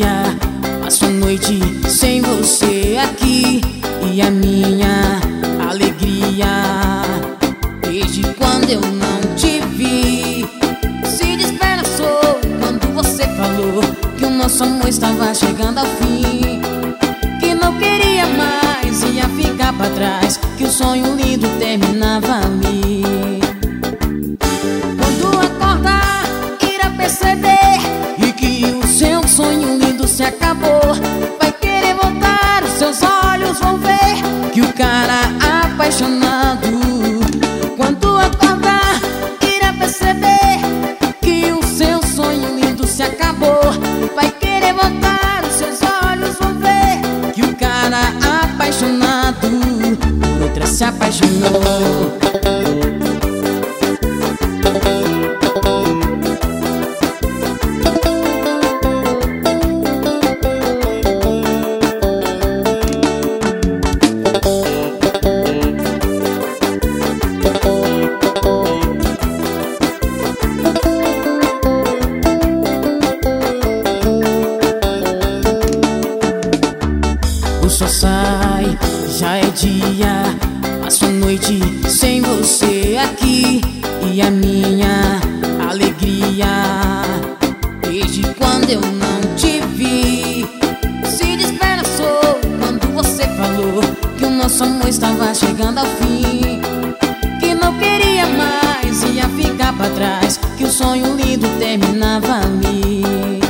dia, passo a noite sem você aqui. E a minha alegria, desde quando eu não te vi, se despedaçou quando você falou que o nosso amor estava chegando ao fim, que não queria mais, ia ficar pra trás, que o sonho lindo terminava ali. Quando acordar, irá perceber e que o seu sonho lindo se acabou. Vai querer voltar, os seus olhos vão ver que o cara apaixonado. Quando acordar, irá perceber que o seu sonho lindo se acabou. Vai querer voltar, os seus olhos vão ver que o cara apaixonado por outra se apaixonou. O sol sai, já é dia, passo a noite sem você aqui. E a minha alegria, desde quando eu não te vi, se despedaçou quando você falou que o nosso amor estava chegando ao fim, que não queria mais, ia ficar pra trás, que o sonho lindo terminava ali.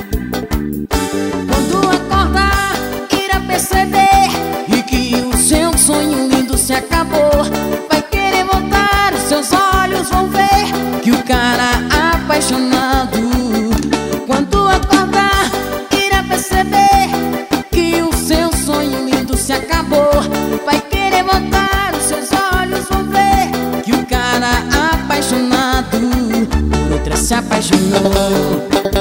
Quando acordar, irá perceber e que o seu sonho lindo se acabou. Vai querer voltar, os seus olhos vão ver que o cara apaixonado. Quando acordar, irá perceber que o seu sonho lindo se acabou. Vai querer voltar, os seus olhos vão ver que o cara apaixonado por outra se apaixonou.